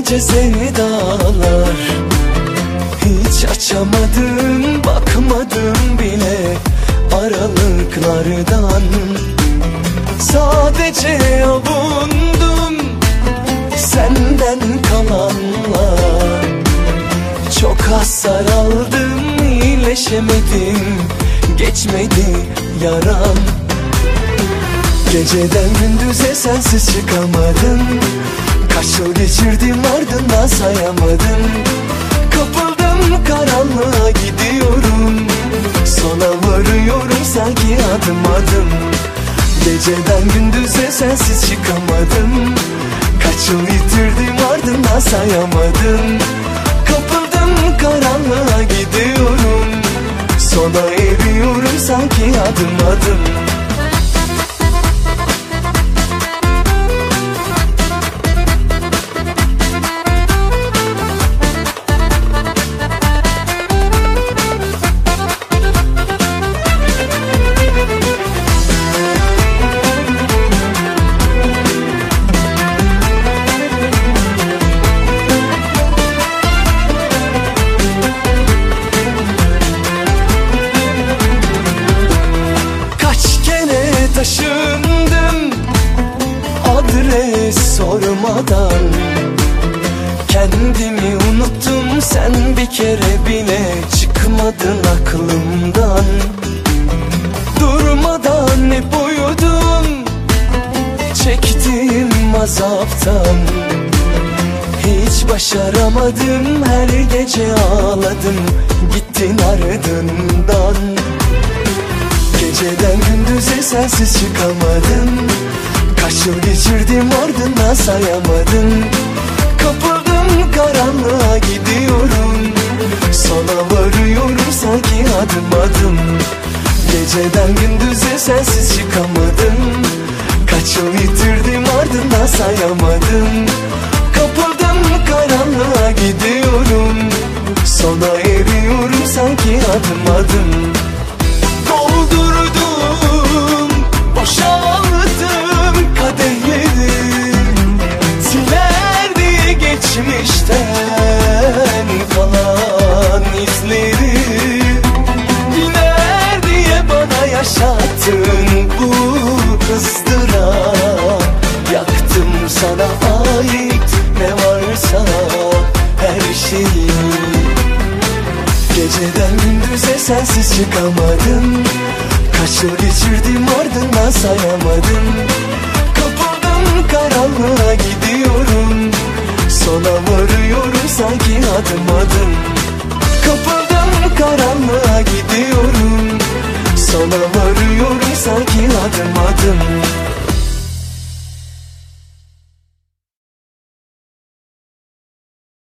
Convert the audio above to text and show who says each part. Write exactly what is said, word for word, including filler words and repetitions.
Speaker 1: nice sevdalar. Hiç açamadım, bakmadım bile aralıklardan. Sadece avundum senden kalanla. Çok hasar aldım, iyileşemedim, geçmedi yaram. Geceden gündüze sensiz çıkamadım. Kaç yıl geçirdim ardından sayamadım. Kapıldım karanlığa gidiyorum, sona varıyorum sanki adım adım. Geceden gündüze sensiz çıkamadım. Kaç yıl yitirdim ardından sayamadım. Kapıldım karanlığa gidiyorum, sona eriyorum sanki adım adım. Taşındım adres sormadan. Kendimi unuttum, sen bir kere bile çıkmadın aklımdan. Durmadan hep uyudum, çektim azaptan. Hiç başaramadım, her gece ağladım, gittin ardından. Geceden gündüze sensiz çıkamadım. Kaç yıl geçirdim ardından sayamadım. Kapıldım karanlığa gidiyorum, sona varıyorum sanki adım adım. Geceden gündüze sensiz çıkamadım. Kaç yıl yitirdim ardından sayamadım. Kapıldım karanlığa gidiyorum, sona eriyorum sanki adım adım. Doldurdum, boşalttım kadehleri, silerdi geçmişten kalan izleri. Gider diye bana yaşattın bu ızdırap. Yaktım sana ait ne varsa her şeyi. Geceden gündüze sensiz çıkamadım. Kaç yıl geçirdim ardından sayamadım. Kapıldım karanlığa gidiyorum, sona varıyorum sanki adım adım.